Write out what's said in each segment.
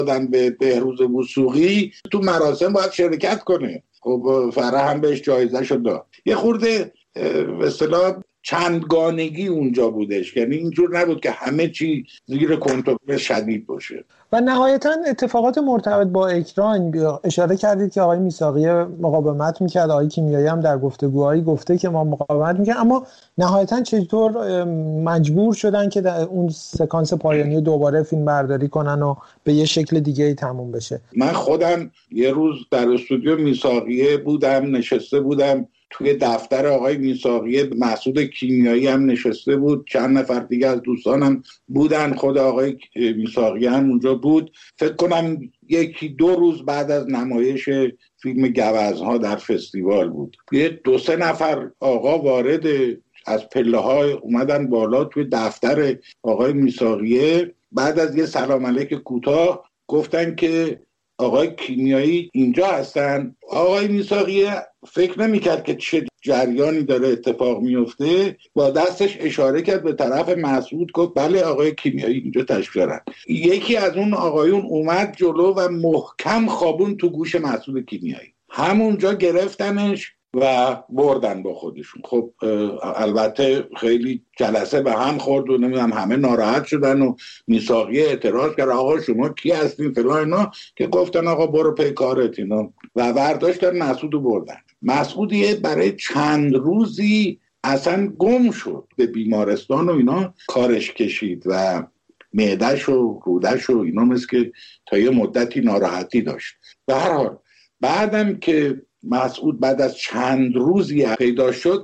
دادن به بهروز وثوقی تو مراسم باید شرکت کنه. خب فرح هم بهش جایزه‌شو داد. یه خورده به اصطلاح چندگانگی اونجا بودش، یعنی اینجور نبود که همه چی زیر کنترل شدید باشه. و نهایتا اتفاقات مرتبط با اکران، اشاره کردید که آقای میثاقی مقاومت میکرد، آقای کیمیایی هم در گفتگوهایی گفته که ما مقاومت میکرد، اما نهایتا چطور مجبور شدن که در اون سکانس پایانی دوباره فیلم برداری کنن و به یه شکل دیگه ای تموم بشه؟ من خودم یه روز در استودیو میثاقی بودم، نشسته بودم توی دفتر آقای میثاقی، مسعود کیمیایی هم نشسته بود، چند نفر دیگه از دوستانم بودن، خود آقای میثاقی هم اونجا بود. فکر کنم 1-2 روز بعد از نمایش فیلم گوزن‌ها در فستیوال بود. یه 2-3 نفر آقا وارد از پله‌ها اومدن بالا توی دفتر آقای میثاقی. بعد از یه سلام علیک کوتاه گفتن که آقای کیمیایی اینجا هستن. آقای میثاقی فکر نمی‌کرد که چه جریانی داره اتفاق میفته، با دستش اشاره کرد به طرف مسعود، گفت بله آقای کیمیایی اینجا تشریف دارن. یکی از اون آقایون اومد جلو و محکم خوابون تو گوش مسعود کیمیایی، همونجا گرفتنش و بردن با خودشون. خب البته خیلی جلسه به هم خورد و نمیدونم همه ناراحت شدن و میثاقی اعتراض کرد آقا شما کی هستین فلان اینا، که گفتن آقا برو پی کارت اینا و برداشتن مسعودو بردن. مسعودی برای چند روزی اصلا گم شد، به بیمارستان و اینا کارش کشید و معده‌ش و روده‌ش و اینا مثل که تا یه مدتی ناراحتی داشت. به هر حال بعدم که مسعود بعد از چند روزی پیدا شد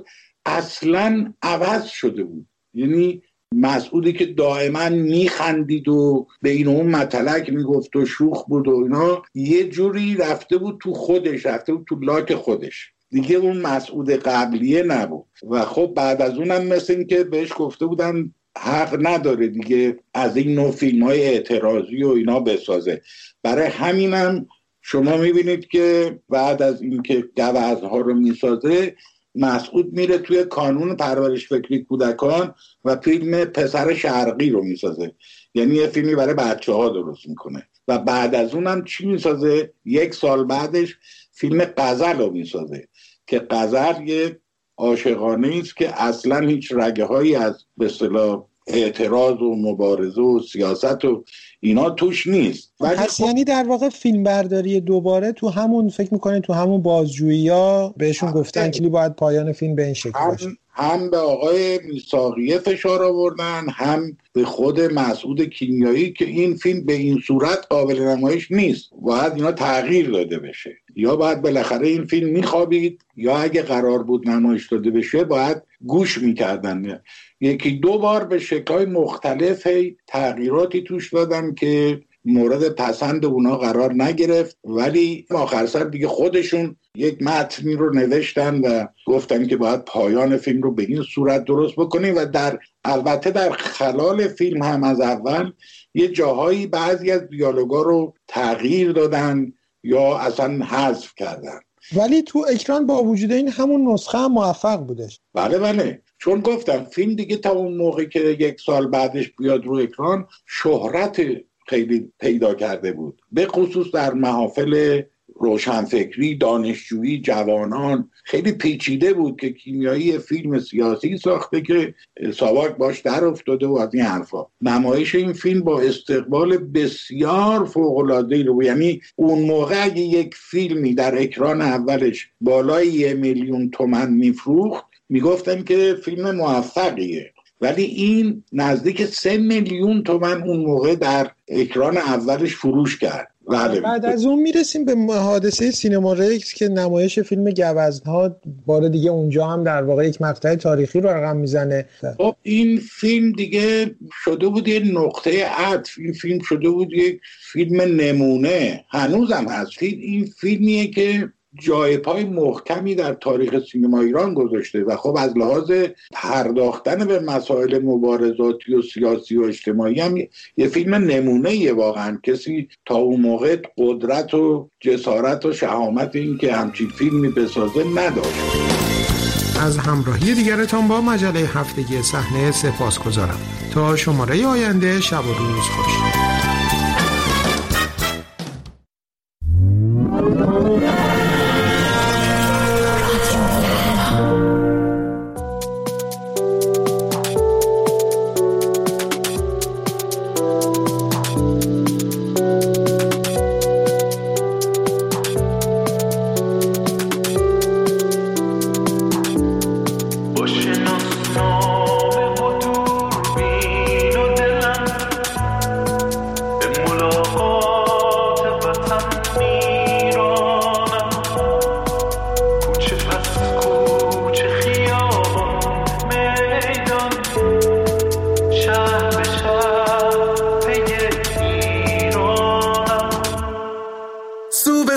اصلاً عوض شده بود. یعنی مسعودی که دائما میخندید و به این اون متلک میگفت و شوخ بود و اینا، یه جوری رفته بود تو خودش، رفته بود تو لاک خودش، دیگه اون مسعود قبلیه نبود. و خب بعد از اونم مثل این که بهش گفته بودن حق نداره دیگه از این نوع فیلم‌های اعتراضی و اینا بسازه. برای همینم شما میبینید که بعد از اینکه گوزن‌ها رو میسازه، مسعود میره توی کانون پرورش فکری کودکان و فیلم پسر شرقی رو میسازه، یعنی یه فیلمی برای بچه‌ها درست میکنه. و بعد از اونم چی میسازه؟ 1 سال بعدش فیلم غزل رو میسازه که غزل یه عاشقانه است که اصلا هیچ رگه هایی از به اصطلاح اعتراض و مبارزه و سیاست و اینا توش نیست. پس یعنی در واقع فیلم برداری دوباره تو همون، فکر میکنین تو همون بازجویی‌ها بهشون گفتن که باید پایان فیلم به این شکل باشه؟ هم به آقای میثاقی فشار آوردن، هم به خود مسعود کیمیایی که این فیلم به این صورت قابل نمایش نیست، باید اینا تغییر داده بشه، یا باید بالاخره این فیلم میخوابید یا اگه قرار بود نمایش داده بشه باید گوش میکردن. 1-2 بار به شکل‌های مختلف تغییراتی توش دادن که مورد پسند اونا قرار نگرفت، ولی آخر سر دیگه خودشون یک متنی رو نوشتن و گفتن که باید پایان فیلم رو به این صورت درست بکنیم و البته در خلال فیلم هم از اول یه جاهایی بعضی از دیالوگا رو تغییر دادن یا اصلا حذف کردن. ولی تو اکران با وجود این همون نسخه هم موفق بودش. بله، چون گفتم فیلم دیگه تا اون موقع که 1 سال بعدش بیاد رو اکران شهرت خیلی پیدا کرده بود، به خصوص در محافل روشنفکری، دانشجویی، جوانان. خیلی پیچیده بود که کیمیایی فیلم سیاسی ساخته که ساواک باش در افتاده و از این حرفا. نمایش این فیلم با استقبال بسیار فوق‌العاده‌ای رو، یعنی اون موقع اگه یک فیلمی در اکران اولش بالای 1 میلیون تومان میفروخت میگفتن که فیلم موفقیه، ولی این نزدیک 3 میلیون تومان اون موقع در اکران اولش فروش کرد. بعد از اون میرسیم به حادثه سینما رکس که نمایش فیلم گوزن‌ها بار دیگه اونجا هم در واقع یک مقطع تاریخی رو رقم میزنه. خب این فیلم دیگه شده بود یه نقطه عطف، این فیلم شده بود یک فیلم نمونه، هنوزم هست. این فیلمیه که جای پای محکمی در تاریخ سینما ایران گذاشته و خب از لحاظ پرداختن به مسائل مبارزاتی و سیاسی و اجتماعی هم یه فیلم نمونه‌ایه واقعا. کسی تا اون موقع قدرت و جسارت و شهامت این که همچین فیلمی بسازه نداشت. از همراهی دیگرتان با مجله هفتگی صحنه سپاسگزارم. تا شماره آینده شب و روز خوش.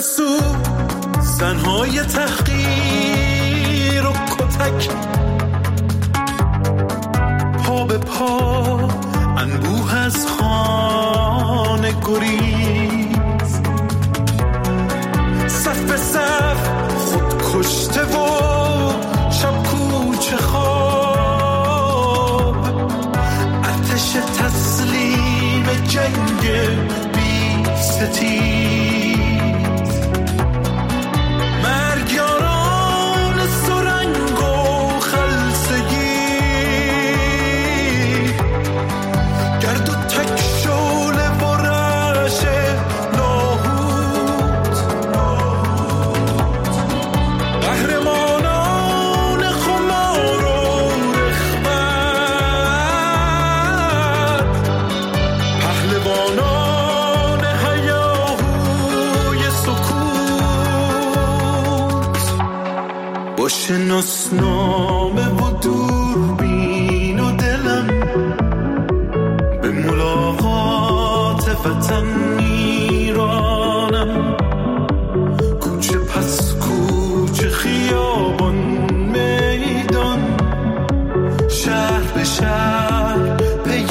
سو زنهای تحقیر و کتک، پا به پا انبوه از خانه گریز، صف به صف خود کشته و شب کوچه خواب، آتش تسلیم جنگ بی ستیز، مرگ یاران سرنگ و خلسگی، گرد و تک شعله و رعش لاهوت، قهرمانان خمار و رخوت، پهلوانان هیاهوی سکوت، با شناسنامه و دوربین و دلم به ملاقات وطن میرانم، کوچه پس کوچه، خیابان میدان، شهر به شهر پی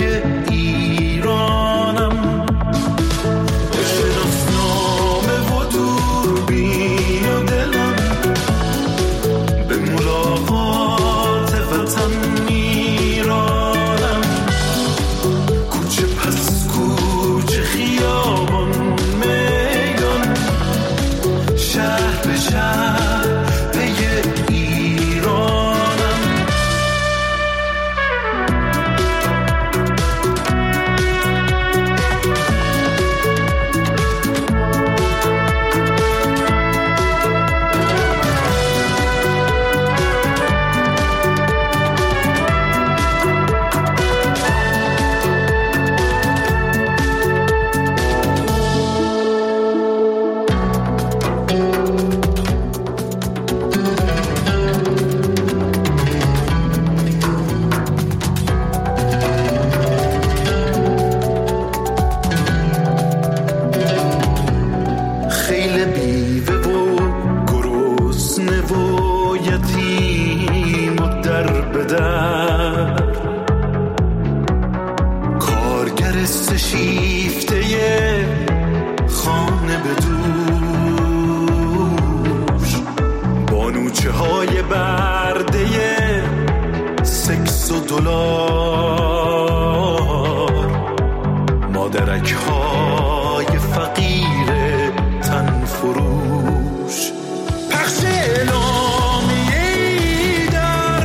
ایرانم، با شناسنامه و دوربین و دلم به ملاقات وطن میرانم، کوچه پس کوچه، خیابان میدان، شهر به شهر پی ایرانم. خیل بیوه و گرسنه و یتیم و در به در، کارگر سشیفته خانه به دوش، بانوچه های برده سکس و دلار، مادرک های فقیر تن فروش، پخش اعلامیه‌ای در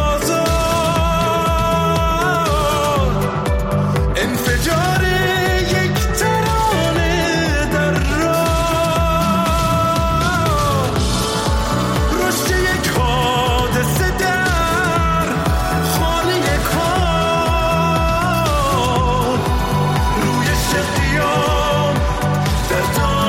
بازار، انفجار یک ترانه در راه، رشد یک حادثه در خانه کار، روی شقیان در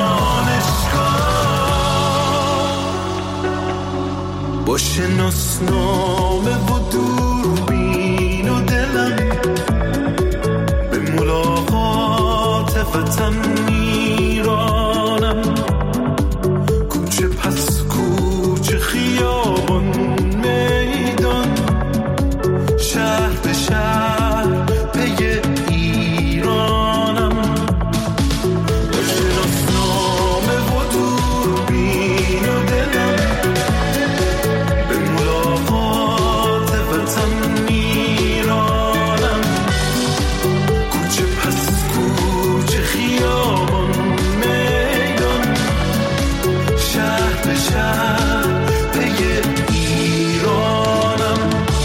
دانشگاه، با شناسنامه و دوربین و دلم به ملاقات وطن میرانم، کوچه پس کوچه، خیابان میدان، شهر به شهر پی ایرانم، با شناسنامه و دوربین و دلم به ملاقات وطن میرانم، کوچه پس کوچه، خیابان میدان، شهر به شهر پی ایرانم.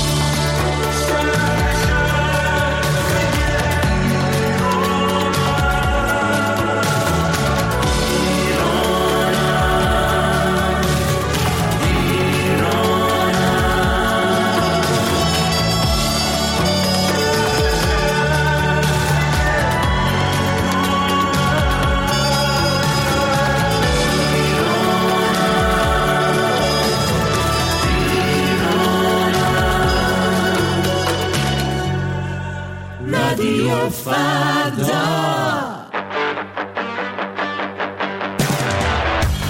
رادیو فردا،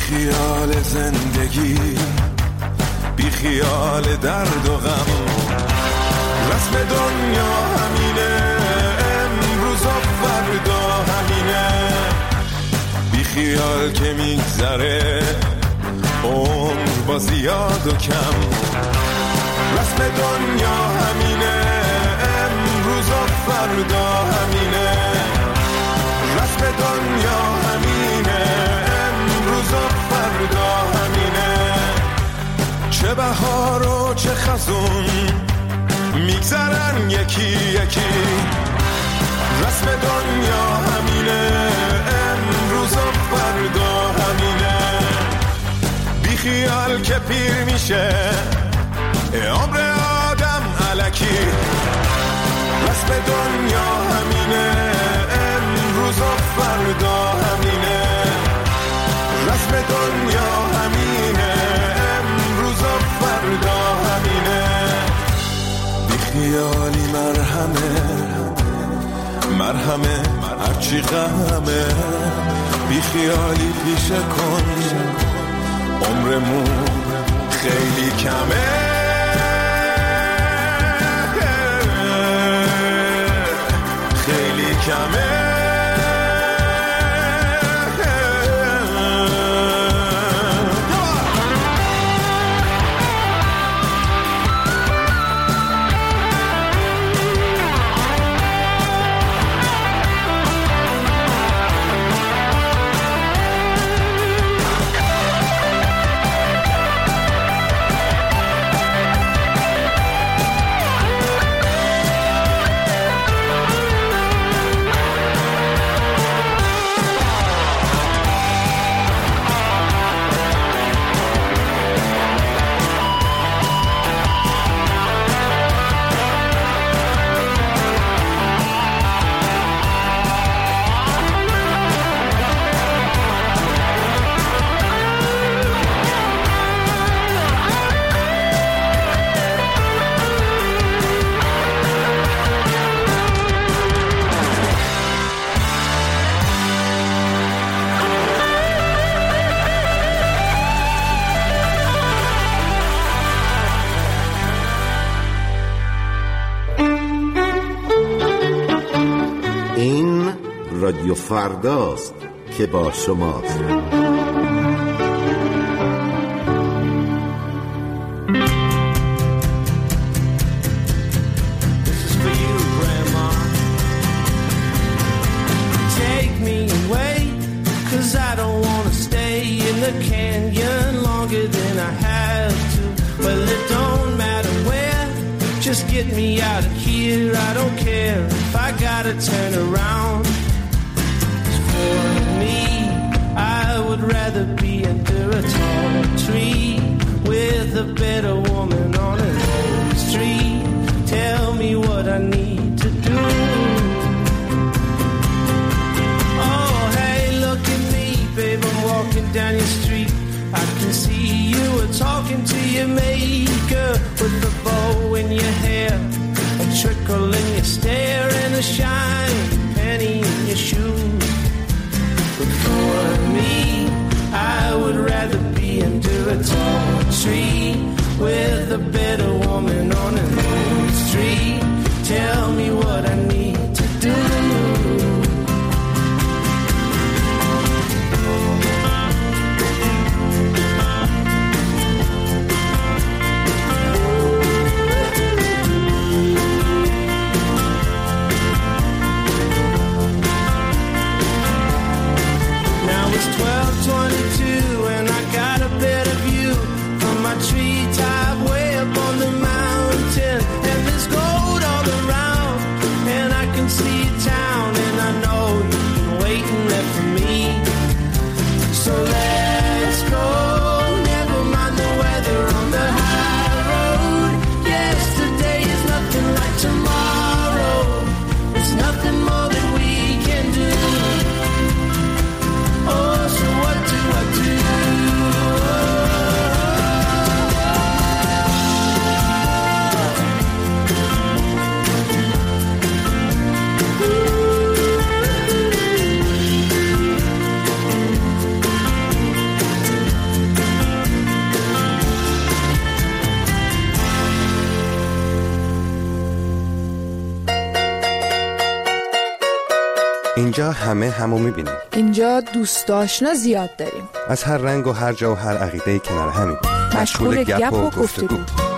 خیال زندگی، بی خیال درد و غم. رسم دنیا همینه، امروز و فردا همینه. بی خیال که میگذره عمر با زیاد و کم. رسم دنیا همینه، امروز و فردا همینه. رسم دنیا همینه، امروز و فردا همینه. چه بهار و چه خزون میگذرن یکی یکی. رسم دنیا همینه، امروز و فردا همینه. بی خیال که پیر میشه عمر آدم الکی. رسم دنیا همینه، امروز و فردا همینه. رسم دنیا همینه، امروز و فردا همینه. بی خیالی مرهمه هرچی غمه. بی خیالی پیشه کن، عمرمون خیلی کمه. خیلی کمه. رادیو فرداست که با شماست. Just get me out of here, I don't care if I gotta turn around. For me, I would rather be under a tall tree with a better woman on an old street. Tell me what I need to do. Oh, hey, look at me, babe, I'm walking down your street. I can see you were talking to your maker with a bow in your hair, a trickle in your stare, and a shiny penny in your shoes. But for me, I would rather be under a tall tree with a better woman on an old street. Tell me what I need to do. What do I do? اینجا همه همو میبینیم. اینجا دوست آشنا زیاد داریم. از هر رنگ و هر جا و هر عقیده‌ای کنار همیم. مشغول گپ و گفتگو.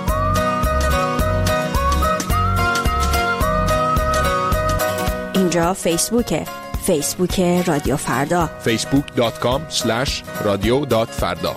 اینجا فیسبوکه. فیسبوک رادیو فردا. facebook.com/radio.farda.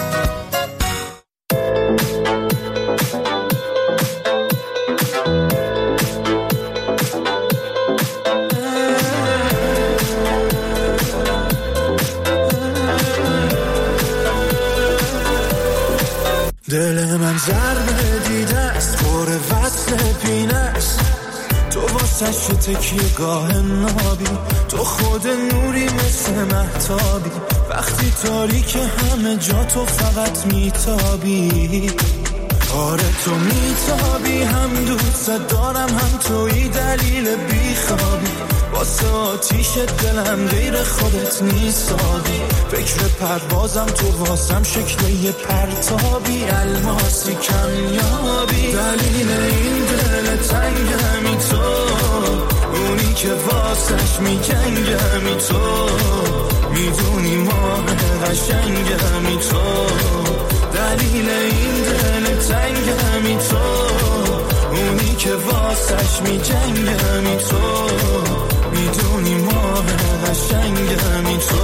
دل من ضربه دیده است پر وصل پینه است، تو واسه تکیه گاه نابی، تو خود نوری مثل مهتابی، وقتی تاریک همه جا تو فقط میتابی. آره تو میتابی، هم دوست دارم هم توی دلیل بیخوابی، واسه آتیش دلم غیر خودت نیستابی، فکر پروازم تو واسم شکل یه پرتابی، الماسی کمیابی، دلیل این دل تنگمی تو، اونی که واسش میجنگمی تو، میدونی ماه قشنگمی تو، دلیل این دل تنگمی تو، اونی که واسش میجنگمی تو، میدونی ماه قشنگمی تو.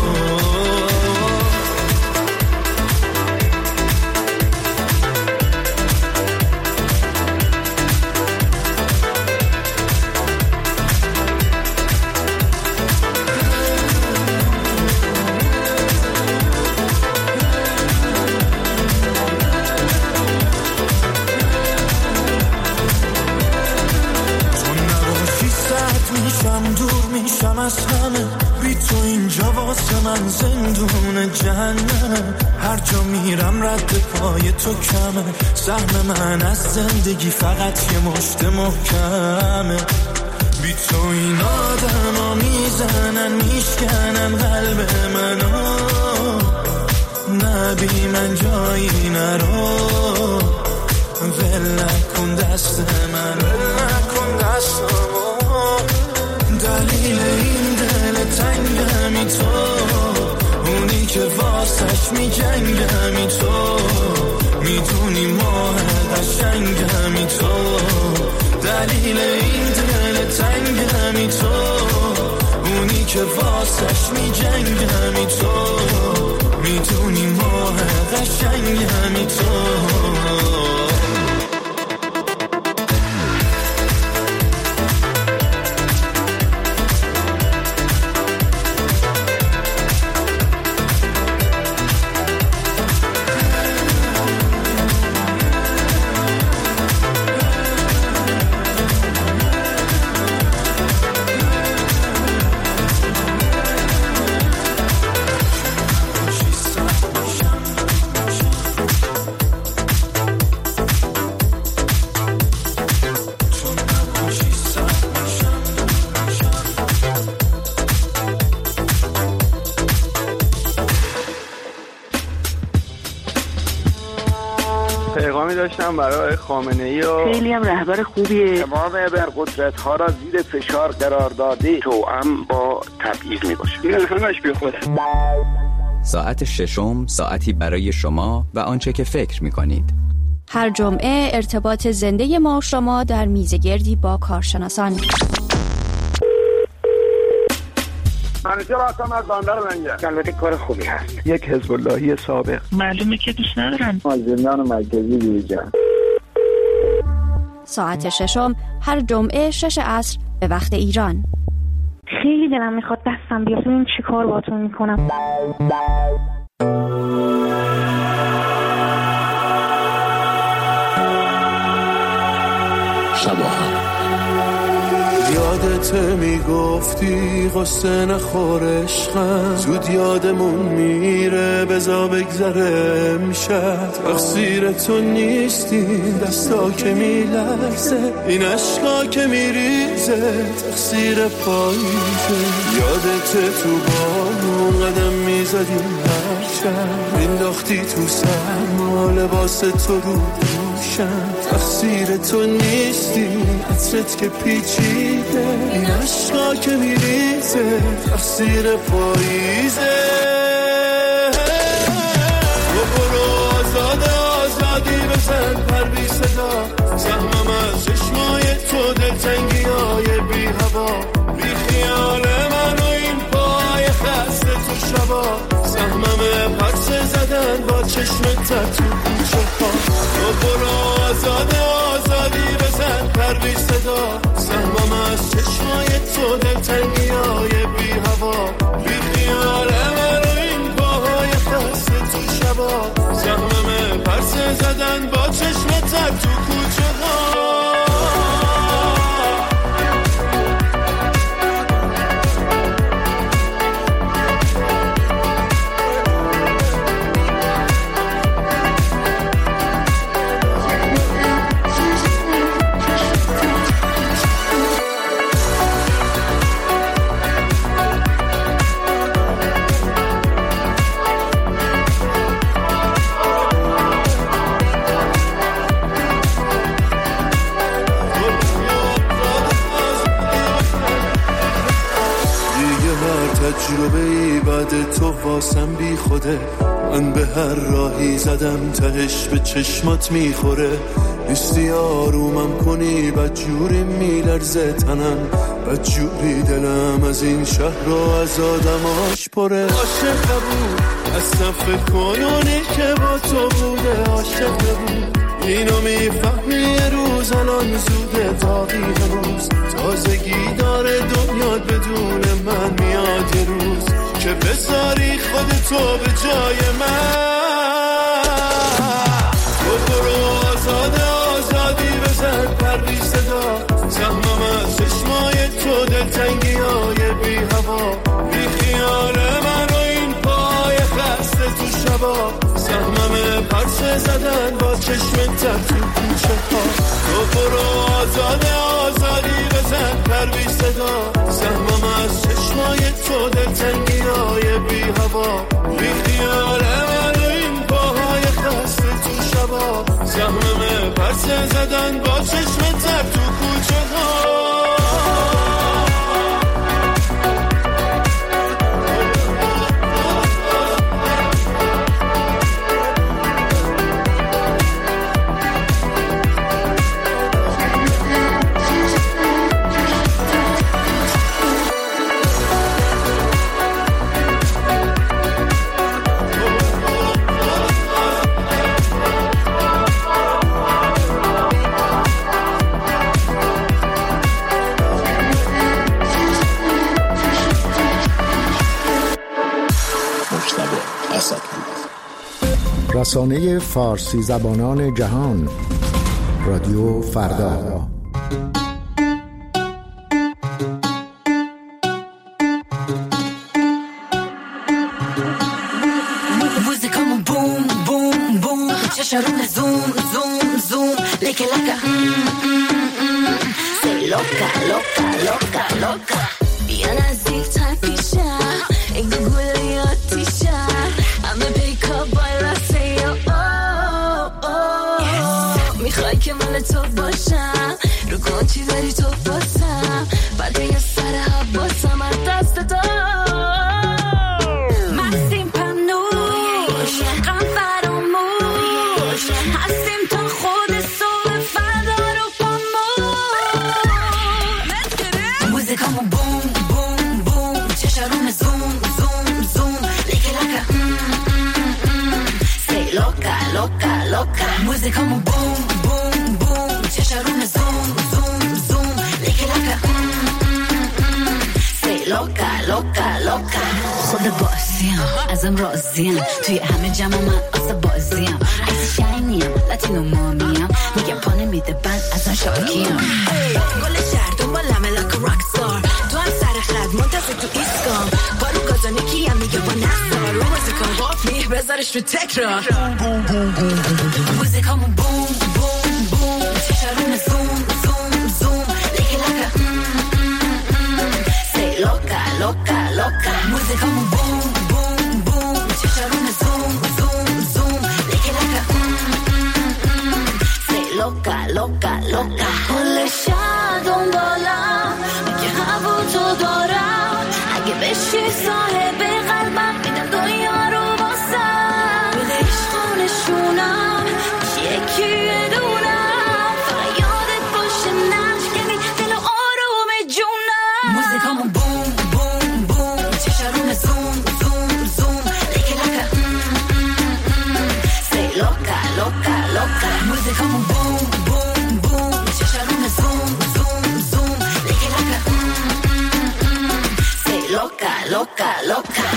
از همه بی تو اینجا واسه من زندون جهنمه، هر جا میرم رد پای تو کمه، سهم من از زندگی فقط یه مشت محکمه، بی تو این آدم ها میزنن میشکنن قلب منو، نه بی من جایی نرو، ول نکن دست من، ول نکن دست من، دلیل این دل تنگمی تو، اونی که واسش میجنگمی تو، میدونی ماه قشنگمی تو، دلیل این دل تنگمی تو، اونی که واسش میجنگمی تو، میدونی ماه قشنگمی تو. داشتم برای خامنه‌ای و خیلی هم رهبر خوبیه، تمام ابرقدرت‌ها را زیر فشار قرار داده، توأم با تبعیض میباشه، این همش بی خوده. ساعت ششم، ساعتی برای شما و آنچه که فکر می‌کنید. هر جمعه ارتباط زنده ما شما در میزگردی با کارشناسان. منوچه راستم از باندر منگه، البته کار خوبی هست. یک حزب اللهی سابق، معلومه که دوست ندارن مازندران مرکزی دیجا. ساعت ششم هر جمعه 6 عصر به وقت ایران. خیلی دلم میخواد دستم بیاد، ببین چی کار باهاتون میکنم. شباهت یادت میگفتی قصه نخور عشقم، زود یادمون میره بزا بگذره میشه، تقصیر تو نیستی دستا که میلرزه، این عشقا که میریزه تقصیر پاییزه، یادت تو بامون قدم میزدیم هر میشم انداختی تو سرما لباس تو رو دوشم تقصیر تو نیستی عطرت که پیچیده این عشقا که میریزه تقصیر پاییزه تو برو آزادی بزن پر بی صدا سهمم از چشمای تو دلتنگیای بی هوا بی خیال من و این پای خسته تو شبا سهمم پرسه زدن با چشمت تو کوچه ها تو برو آزادی بزن پر بی صدا سهمم از چشمای تو دلتنگیای بی هوا بی خیال من و این پای خسته تو شبا سهمم پرسه زدن با چشمت تو کوچه ها تجربه‌ای بعد تو واسم بی خوده من به هر راهی زدم تهش به چشمات میخوره نیستی آرومم کنی بدجوری میلرزه تنم بدجوری دلم از این شهر و از آدماش پره عاشق بود اصلا فکر کنونی که با تو بوده عاشق بود اینو میفهمی یه روز الان زوده تا روز تازگی داره دنیا بدون من میاد یه روز که بذاری خودتو به جای من تو برو آزادی بزن پر بی صدا سهمم از چشمای تو دلتنگیای بی هوا بی خیال من و این پای خسته تو شبا سهمم پرسه زدن با چشمت تو کوچه ها تو برو آزادی بزن پر بی صدا سهمم از چشمای تو دلتنگیای بی هوا بی خیال من و این پاهای خسته تو شبا سهمم پرسه زدن با چشمت تو کوچه ها رسانه فارسی زبانان جهان رادیو فردا موزیکامون بوم بوم بوم چشارون زوم زوم زوم لیکه لکه سی لوکا لوکا لوکا لوکا بیا نزدیک تر پیشم این گوگل آتیشم همه پیکا بالا میخوای که مال تو باشم رو کن چی داری تو باسم بعد یه سر حباسم از دست تو مستیم پنوش غم فراموش هستیم تا خود صبح فردا رو پاموش موزیکامون بوم بوم بوم چشارون زوم زوم زوم لیکه لکه سی لوکا لوکا لوکا موزیکامون بوم چشارون زوم زوم زوم لیکه لکه سی لوکا لوکا لوکا خود بازیم ازم راضیم توی همه جمع من آسا بازیم عیسی شاینیم لاتینو مامیم میگم پانه میده بند ازم شاکیم گل شهر دنبالمه لکه راکستار تو هم سر خد منتظر تو ایسکام کارو گازانه کیم میگه با نستار رو موزیکان واپ میه بذارش رو تکرار موزیکامون بوم بوم بوم چشارون زوم زوم زوم لیکه لکه سی لوکا لوکا لوکا موزیکامون بوم بوم بوم چشارون زوم loca, loca.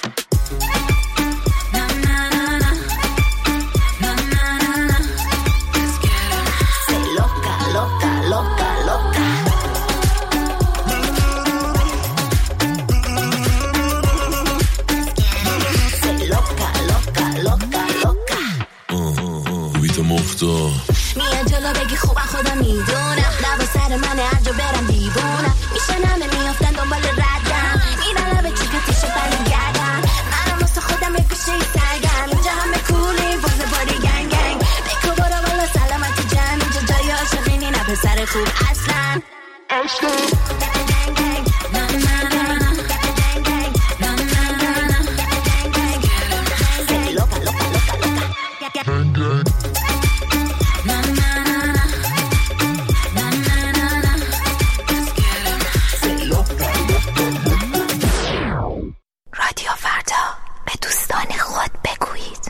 میاد جلو بگی خوبم خودم میدونم لبا سر منه هر جا برم دیوونم میشنمه میافتن دنبال ردم میرن لبه چکتیشو برمیگردم منم واسه خودم یه گوشه سرگم اینجا همه کولیم فوز باری گنگ گنگ بکو برو بالا سلامتی جمع اینجا جای عاشقینی نه پسر خوب اصلا رادیو فردا به دوستان خود بگویید.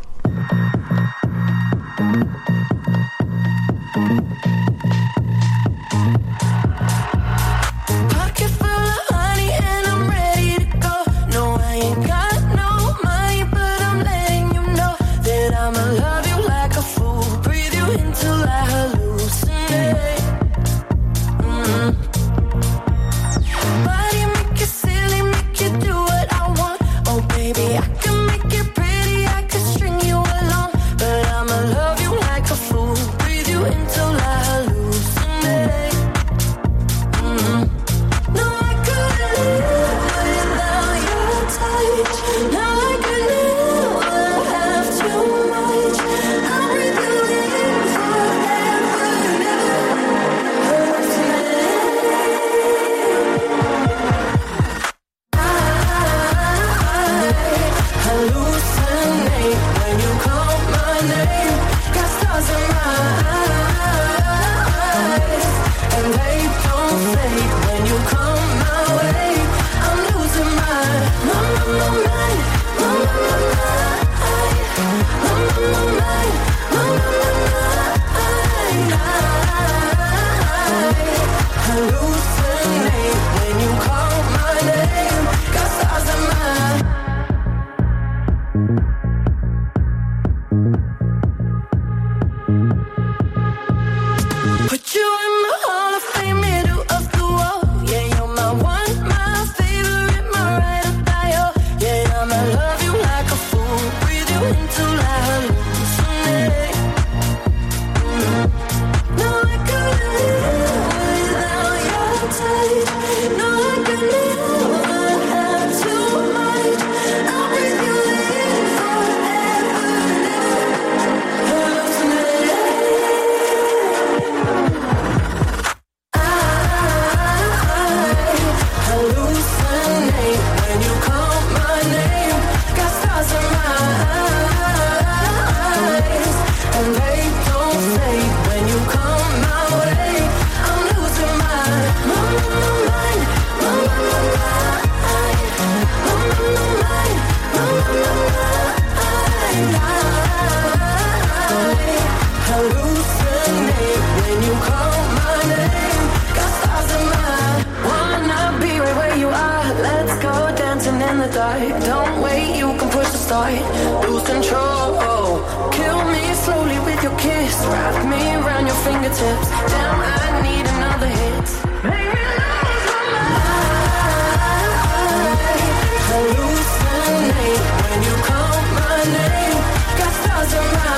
Don't wait, you can push the start. Lose control. Kill me slowly with your kiss. Wrap me around your fingertips. Damn, I need another hit. Make me lose my mind. Hallucinate when you call my name. Got stars in my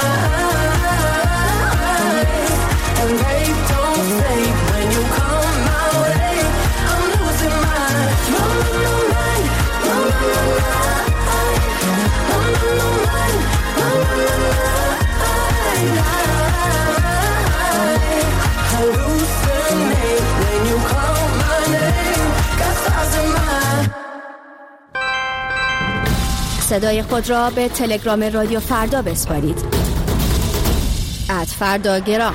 eyes, and they don't fade when you come my way. I'm losing my mind. Hallucinate when you call my name. Got stars in my صدای خود را به تلگرام رادیو فردا بسپارید. @فرداگرام.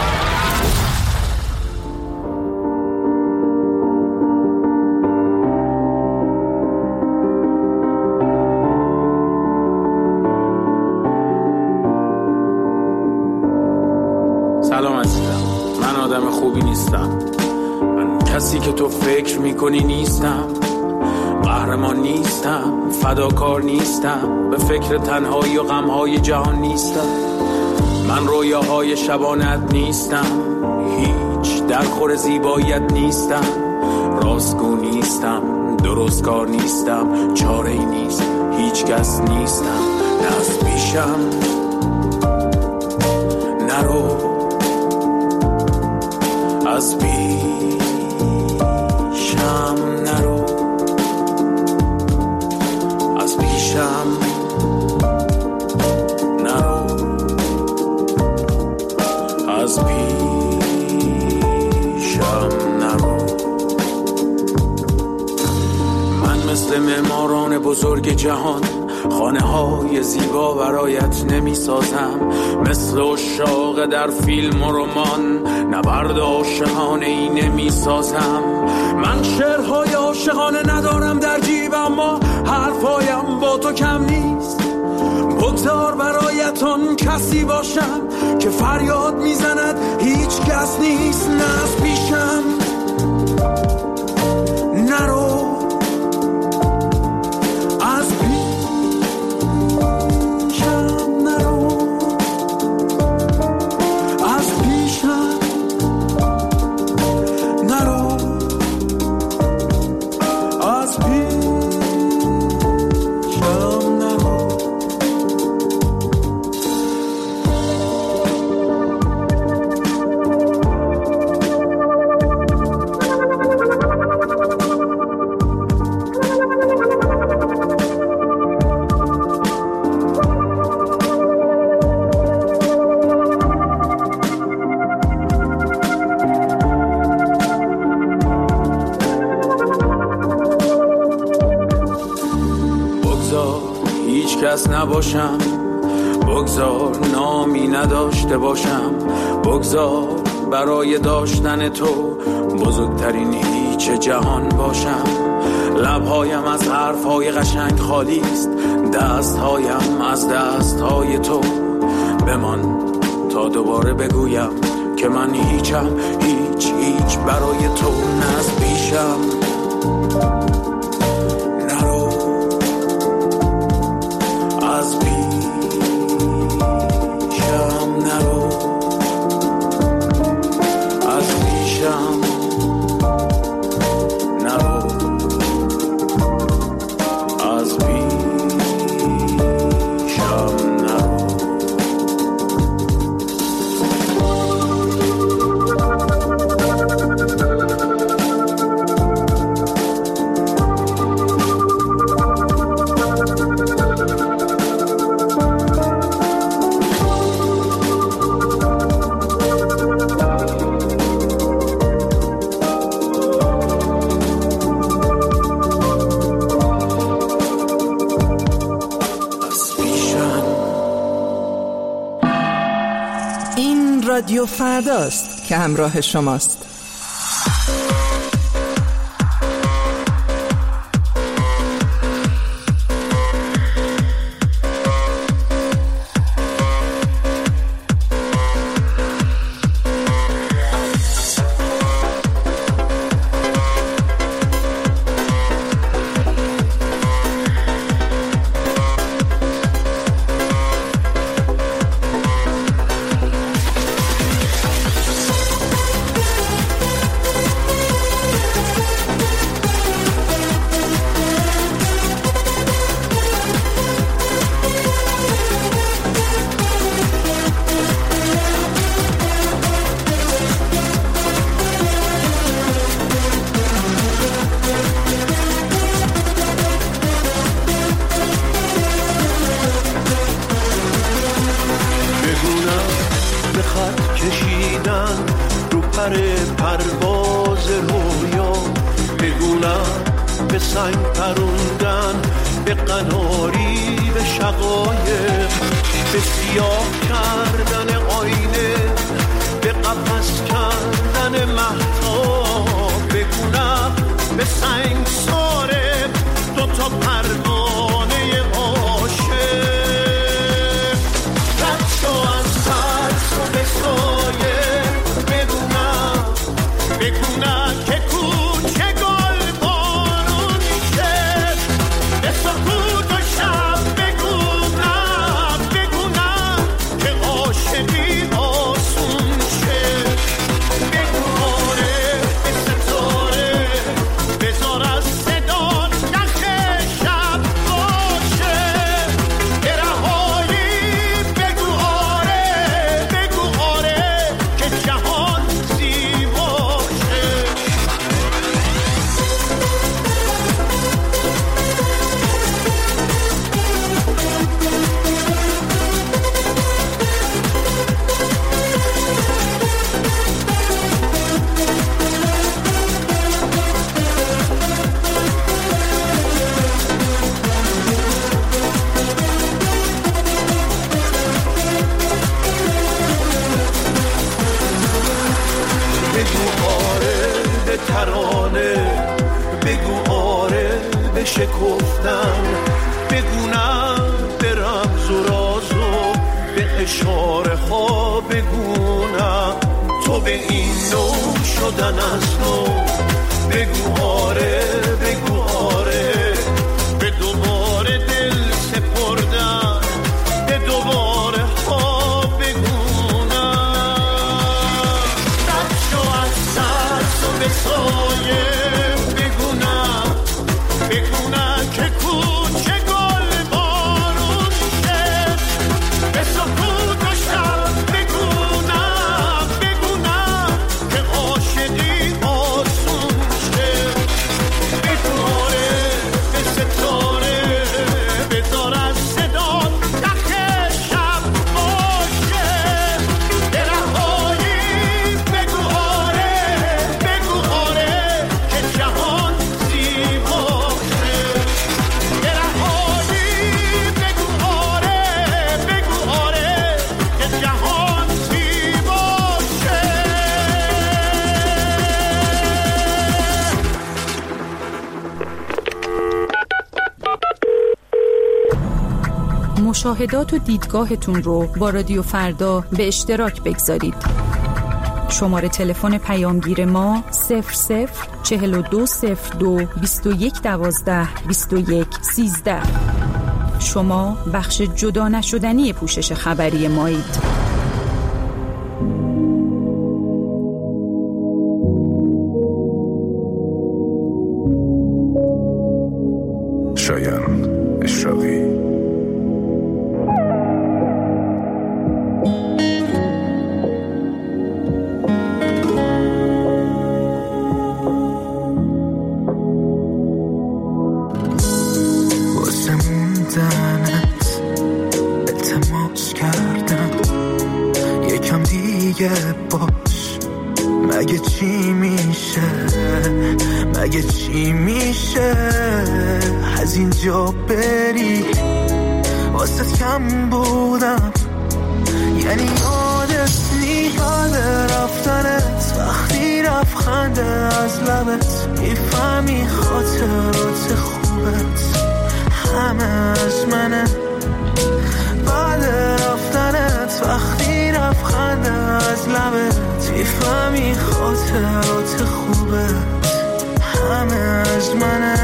سلام عزیزم، من آدم خوبی نیستم. من کسی که تو فکر میکنی نیستم. قهرمان نیستم، فداکار نیستم، به فکر تنهایی و غمهای جهان نیستم. من رویاهای شبانت نیستم، هیچ درخور زیباییت نیستم. راستگو نیستم، درستکار نیستم، چاره‌ای نیست، هیچ کس نیستم. نه از پیشم نرو، از پیشم نرو، از پیشم نرو، از پیشم نرو. من مثل معماران بزرگ جهان خانه های زیبا برایت نمی سازم، مثل عشاق در فیلم و رمان نبرد عاشقانه ای نمی سازم. من شعرهای عاشقانه ندارم در جیب، اما حرفایم با تو کم نیست. بگذار برایتان کسی باشم که فریاد میزند هیچ کس نیست. نه از پیشم نرو، از نباشم، بگذار نامی نداشته باشم، بگذار برای داشتن تو بزرگترین هیچ جهان باشم. لبهایم از حرفهای قشنگ خالی است، دستهایم از دستهای تو. بمان تا دوباره بگویم که من هیچم، هیچ برای تو. نه از پیشم نرو، از پیشم نرو، از پیشم نرو، از پیشم نرو. رادیو فرداست که همراه شماست. بگونا که کوچه گل بارون میشه. اشاره ها بگونم تو به این نوع شدن از نو بگو آره بگو آره به دوباره دل سپردن به دوباره ها بگونم رد شو از سرس و به سایه بگونم بگونم که کوچه گل بارون شه به سکوت و شب بگونم بگونم که عاشقی آسون شه بگو آره به ستاره بذار از صدا تخت شب باشه درهایی بگو آره که جهان زیباشه درهایی بگو آره که جهان زیباشه. مشاهدات و دیدگاهتون رو با رادیو فردا به اشتراک بگذارید. شماره تلفن پیامگیر ما 00420221122113. شما بخش جدا نشدنی پوشش خبری مایید. شایان اشراقی. واسه موندنت التماس کردم یکم دیگه باش مگه چی میشه از اینجا بری واسه کم بودم یعنی یاد رفتنت وقتی رفخنده از لبت میفهمی خاطرات خوبت همه از منه بعد رفتنت وقتی رفخنده از لبت میفهمی خاطرات خوبت همه از منه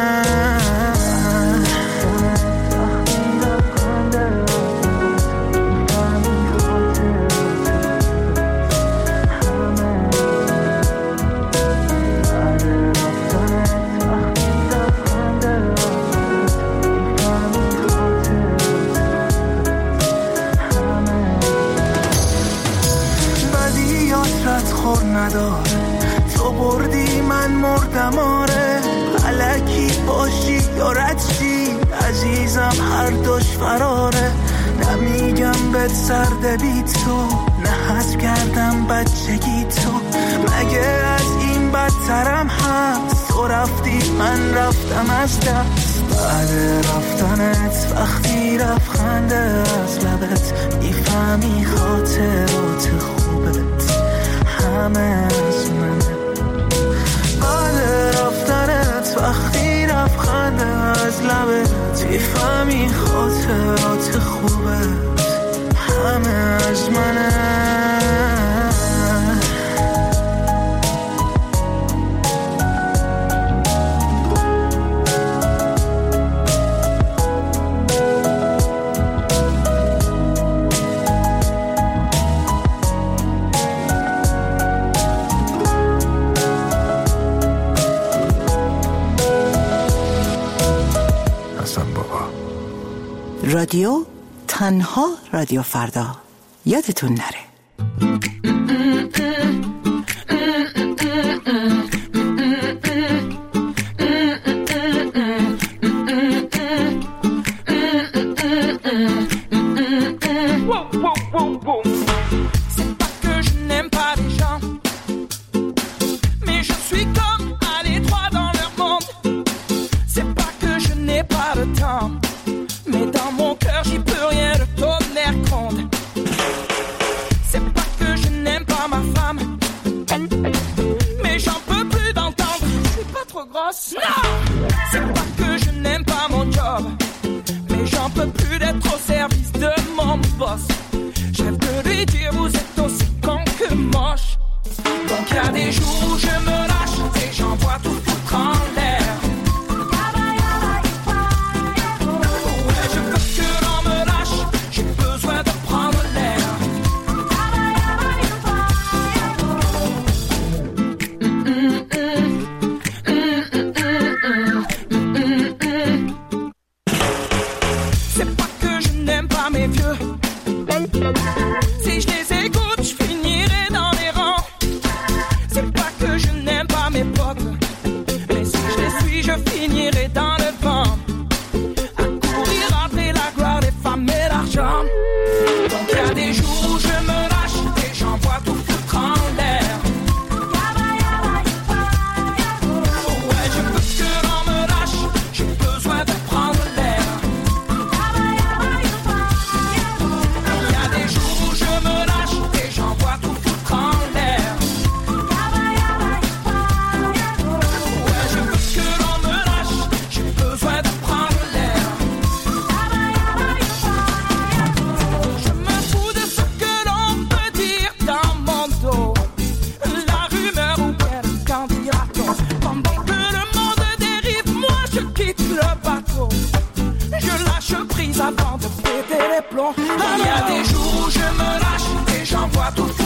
نداره تو بردی من مردم آره الکی باشی یا رد شی عزیزم هر دوش فراره نمیگم بهت سرده بی تو نه حس کردم بچگی تو مگه از این بدترم هست تو رفتی من رفتم از دست بعد رفتنت وقتی رفخنده از لبت میفهمی خاطرات خوبت همه از منه بعد رفتنت وقتی رفخنده از لبت میفهمی خاطرات خوبت همه از منه رادیو تنها رادیو فردا یادتون نره. vais dire vous êtes aussi con que moche. Donc y a des jours où je me lâche et j'envoie tout foutre en l'air. Ouais, je veux que l'on me lâche, j'ai besoin de prendre l'air. C'est pas que je n'aime pas mes vieux. Si je les écoute, je finirai dans les rangs. C'est pas que je n'aime pas mes potes, mais si je les suis, je finirai dans le vent. À courir après la gloire des femmes et l'argent. Donc y a des jours où je me lâche et j'envoie tout foutre en l'air. Ouais, je veux que l'on me lâche, j'ai besoin de prendre l'air. Y a des jours où je me lâche et j'envoie tout foutre en l'air. Ouais, je veux que l'on me lâche, j'ai besoin de prendre l'air. Je me fous de ce que l'on peut dire dans mon dos. La rumeur ou bien qu'en dira-t-on? Pendant que le monde dérive, moi je quitte le bateau. Je lâche prise avant de péter les plombs. Il y a des jours où je me lâche et j'envoie tout.